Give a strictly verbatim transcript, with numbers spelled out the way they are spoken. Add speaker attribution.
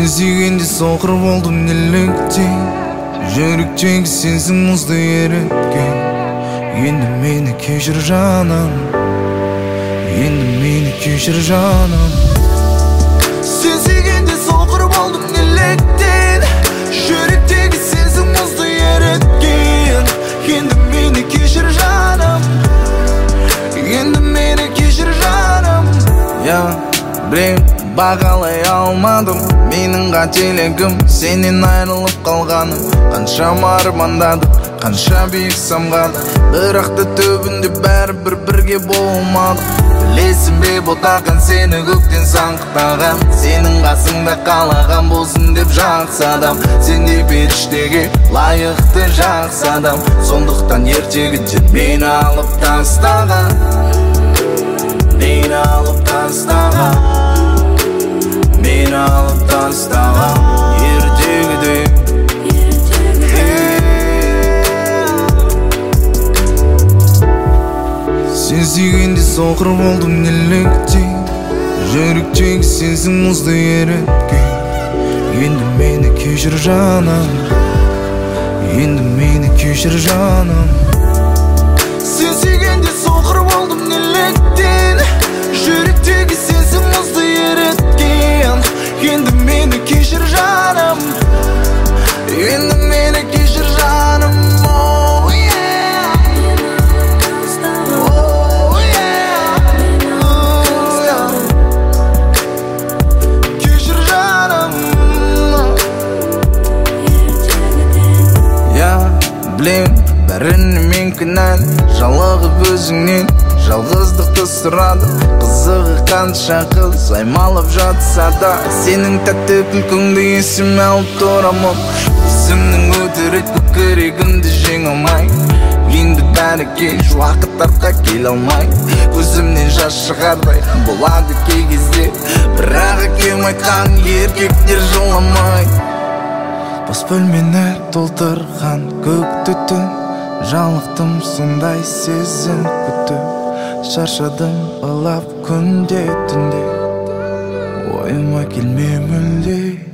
Speaker 1: сүйгенде соқыр болдым неліктен, жүректегі сенсің мұзды еріткен. Енді мені кешір жаным, енді мені кешір жаным. Сен сүйгенде соқыр болдым неліктен, жүректегі сенсің мұзды еріткен. Енді мені кешір жаным, енді мені кешір жаным. Я білем, бағалай алмадым менің қателігім, сенен айрылып қалғаным. Қаншама армандадық, қанша биік самғадық, бірақ та түбінде бәрібір бірге болмадық. Білесің бе ботақан сені көктен саңғықтаған, сенің қасыңда қалаған болсын деп жақсы адам. Сен де періштеге лайықты жақсы адам, сондықтан ертегіден мені алып тастаған, мені алып тастаған, мені алып тастаған ертегіде. Сен сүйгенде соқыр болдым неліктен, жүректегі сенсің мұзды еріткен. Енді мені кешір жаным, енді мені кешір жаным. Сен сүйгенде соқыр болдым неліктен, жүректегі сенсің мұзды еріткен. Енді мені кешір жаным, енді мені кешір жаным. Oh yeah, oh yeah, oh yeah. Кешір жаным. Я білем, бәріне мен кінәлі, жалығып өзіңнен жалғыздықты сұрады. Қызығы қанша қыз аймалып жатса да, сенің тәтті күлкіңді есіме алып тұрамын. Өзімнің өтірік көкірегімді жеңе алмай, енді бәрі кеш, уақыт артқа келе алмай. Көзімнен жас шығардай болады кей кезде, бірақ әкем айтқан еркектер жыламай. Бос бөлмені толтырған көк түтін, жалықтым сондай сезім күтіп. Шаршадым ылап күнде түнде, ойыма келме мүлде.